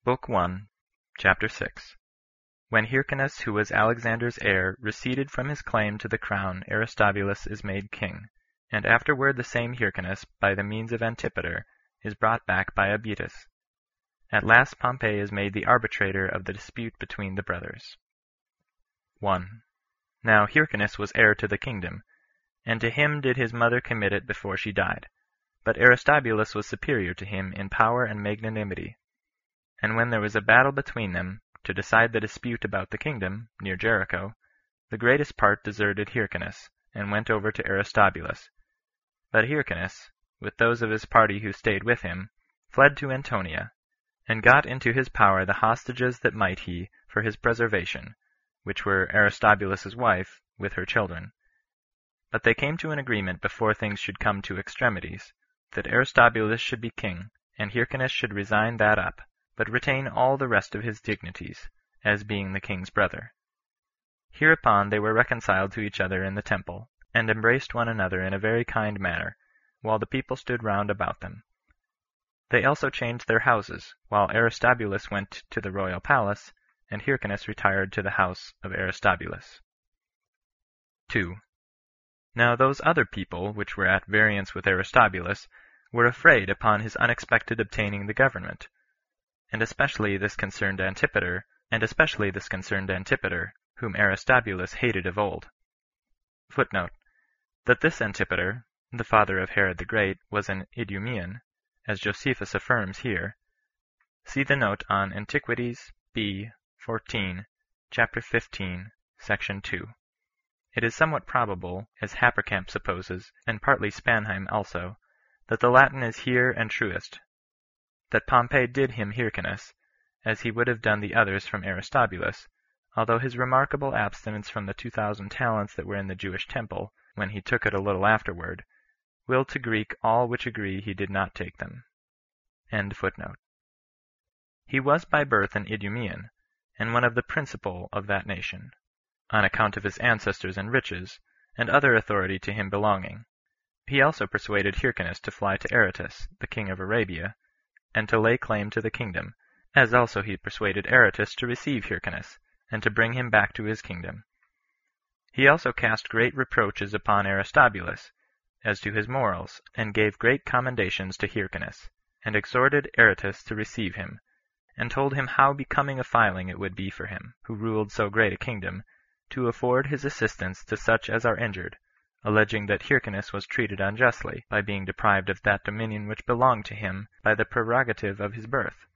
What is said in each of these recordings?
Book 1, Chapter 6. When Hyrcanus, who was Alexander's heir, receded from his claim to the crown, Aristobulus is made king, and afterward the same Hyrcanus, by the means of Antipater, is brought back by Abetas. At last Pompey is made the arbitrator of the dispute between the brothers. 1. Now Hyrcanus was heir to the kingdom, and to him did his mother commit it before she died. But Aristobulus was superior to him in power and magnanimity. And when there was a battle between them, to decide the dispute about the kingdom, near Jericho, the greatest part deserted Hyrcanus, and went over to Aristobulus. But Hyrcanus, with those of his party who stayed with him, fled to Antonia, and got into his power the hostages that might he for his preservation, which were Aristobulus's wife, with her children. But they came to an agreement before things should come to extremities, that Aristobulus should be king, and Hyrcanus should resign that up, but retain all the rest of his dignities, as being the king's brother. Hereupon they were reconciled to each other in the temple, and embraced one another in a very kind manner, while the people stood round about them. They also changed their houses, while Aristobulus went to the royal palace, and Hyrcanus retired to the house of Aristobulus. 2. Now those other people, which were at variance with Aristobulus, were afraid upon his unexpected obtaining the government. And especially this concerned Antipater, whom Aristobulus hated of old. Footnote: that this Antipater, the father of Herod the Great, was an Idumean, as Josephus affirms here. See the note on Antiquities, B. 14, Chapter 15, Section 2. It is somewhat probable, as Haperkamp supposes, and partly Spanheim also, that the Latin is here and truest, that Pompey did him Hyrcanus, as he would have done the others from Aristobulus, although his remarkable abstinence from the 2,000 talents that were in the Jewish temple, when he took it a little afterward, will to Greek all which agree he did not take them. End footnote. He was by birth an Idumean, and one of the principal of that nation, on account of his ancestors and riches, and other authority to him belonging. He also persuaded Hyrcanus to fly to Aretas, the king of Arabia, and to lay claim to the kingdom, as also he persuaded Aretas to receive Hyrcanus, and to bring him back to his kingdom. He also cast great reproaches upon Aristobulus, as to his morals, and gave great commendations to Hyrcanus, and exhorted Aretas to receive him, and told him how becoming a filing it would be for him, who ruled so great a kingdom, to afford his assistance to such as are injured, alleging that Hyrcanus was treated unjustly, by being deprived of that dominion which belonged to him by the prerogative of his birth.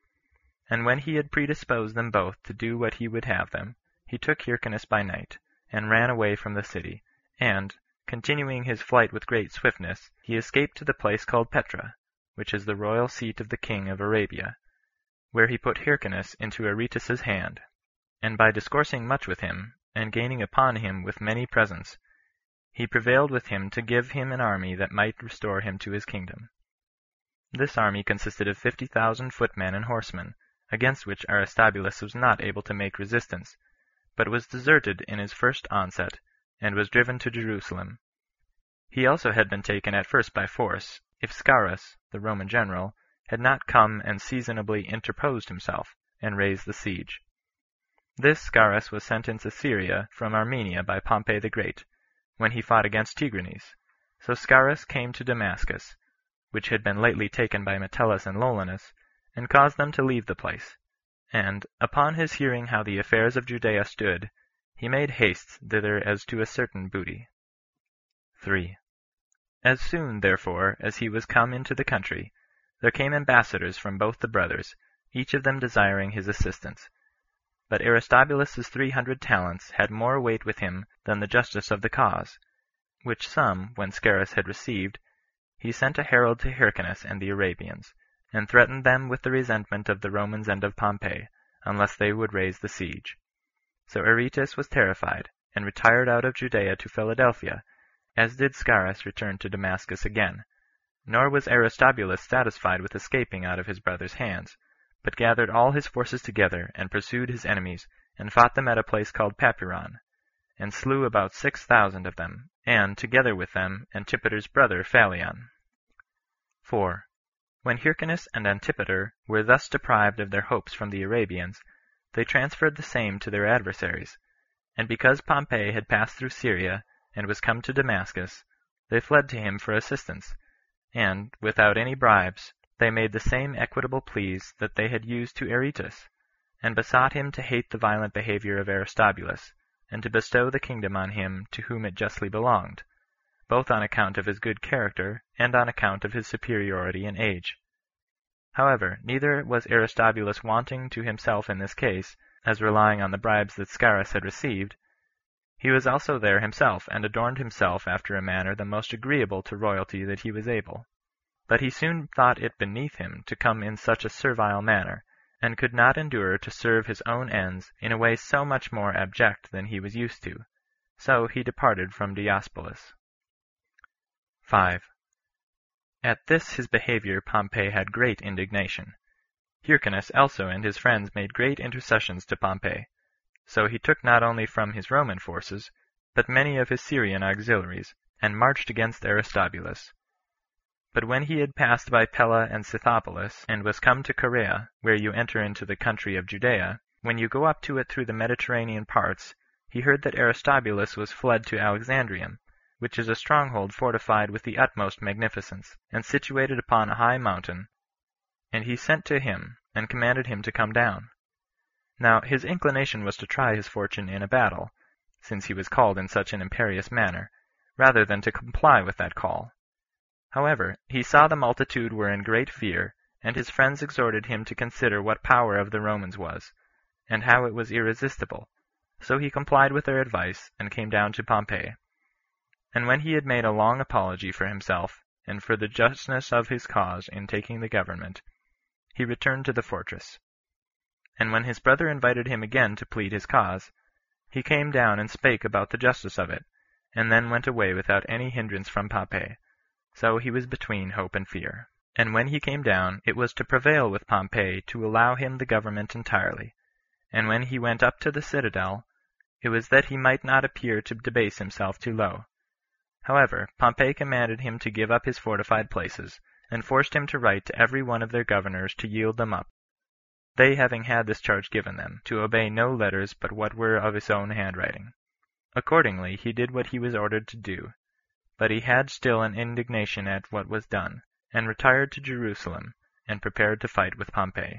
And when he had predisposed them both to do what he would have them, he took Hyrcanus by night, and ran away from the city, and, continuing his flight with great swiftness, he escaped to the place called Petra, which is the royal seat of the king of Arabia, where he put Hyrcanus into Aretas's hand, and by discoursing much with him, and gaining upon him with many presents, he prevailed with him to give him an army that might restore him to his kingdom. This army consisted of 50,000 footmen and horsemen, against which Aristobulus was not able to make resistance, but was deserted in his first onset, and was driven to Jerusalem. He also had been taken at first by force, if Scaurus, the Roman general, had not come and seasonably interposed himself, and raised the siege. This Scaurus was sent into Syria from Armenia by Pompey the Great, when he fought against Tigranes. So Scaurus came to Damascus, which had been lately taken by Metellus and Lolinus, and caused them to leave the place. And, upon his hearing how the affairs of Judea stood, he made haste thither as to a certain booty. 3. As soon, therefore, as he was come into the country, there came ambassadors from both the brothers, each of them desiring his assistance. But Aristobulus's 300 talents had more weight with him than the justice of the cause, which some, when Scaurus had received, he sent a herald to Hyrcanus and the Arabians, and threatened them with the resentment of the Romans and of Pompey, unless they would raise the siege. So Aretas was terrified, and retired out of Judea to Philadelphia, as did Scaurus return to Damascus again. Nor was Aristobulus satisfied with escaping out of his brother's hands, but gathered all his forces together, and pursued his enemies, and fought them at a place called Papyron, and slew about 6,000 of them, and, together with them, Antipater's brother Phalion. 4. When Hyrcanus and Antipater were thus deprived of their hopes from the Arabians, they transferred the same to their adversaries, and because Pompey had passed through Syria and was come to Damascus, they fled to him for assistance, and, without any bribes, they made the same equitable pleas that they had used to Aretas, and besought him to hate the violent behavior of Aristobulus, and to bestow the kingdom on him to whom it justly belonged, both on account of his good character and on account of his superiority in age. However, neither was Aristobulus wanting to himself in this case, as relying on the bribes that Scaurus had received. He was also there himself, and adorned himself after a manner the most agreeable to royalty that he was able. But he soon thought it beneath him to come in such a servile manner, and could not endure to serve his own ends in a way so much more abject than he was used to. So he departed from Diospolis. 5. At this his behavior Pompey had great indignation. Hyrcanus also and his friends made great intercessions to Pompey. So he took not only from his Roman forces, but many of his Syrian auxiliaries, and marched against Aristobulus. But when he had passed by Pella and Scythopolis, and was come to Caria, where you enter into the country of Judea, when you go up to it through the Mediterranean parts, he heard that Aristobulus was fled to Alexandrium, which is a stronghold fortified with the utmost magnificence, and situated upon a high mountain. And he sent to him, and commanded him to come down. Now his inclination was to try his fortune in a battle, since he was called in such an imperious manner, rather than to comply with that call. However, he saw the multitude were in great fear, and his friends exhorted him to consider what power of the Romans was, and how it was irresistible. So he complied with their advice, and came down to Pompey. And when he had made a long apology for himself, and for the justness of his cause in taking the government, he returned to the fortress. And when his brother invited him again to plead his cause, he came down and spake about the justice of it, and then went away without any hindrance from Pompey. So he was between hope and fear. And when he came down, it was to prevail with Pompey to allow him the government entirely. And when he went up to the citadel, it was that he might not appear to debase himself too low. However, Pompey commanded him to give up his fortified places, and forced him to write to every one of their governors to yield them up, they having had this charge given them, to obey no letters but what were of his own handwriting. Accordingly he did what he was ordered to do, but he had still an indignation at what was done, and retired to Jerusalem, and prepared to fight with Pompey.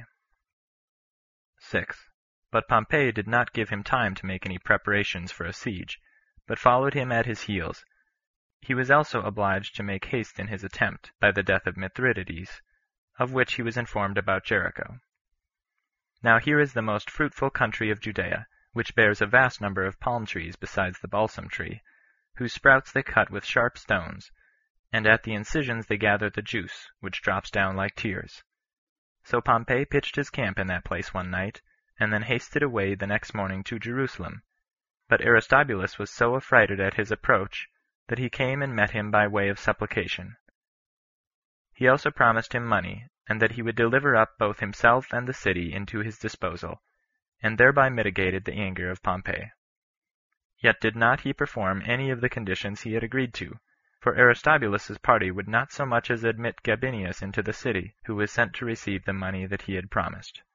6. But Pompey did not give him time to make any preparations for a siege, but followed him at his heels. He was also obliged to make haste in his attempt, by the death of Mithridates, of which he was informed about Jericho. Now here is the most fruitful country of Judea, which bears a vast number of palm trees besides the balsam tree, whose sprouts they cut with sharp stones, and at the incisions they gather the juice, which drops down like tears. So Pompey pitched his camp in that place one night, and then hasted away the next morning to Jerusalem. But Aristobulus was so affrighted at his approach, that he came and met him by way of supplication. He also promised him money, and that he would deliver up both himself and the city into his disposal, and thereby mitigated the anger of Pompey. Yet did not he perform any of the conditions he had agreed to, for Aristobulus's party would not so much as admit Gabinius into the city, who was sent to receive the money that he had promised.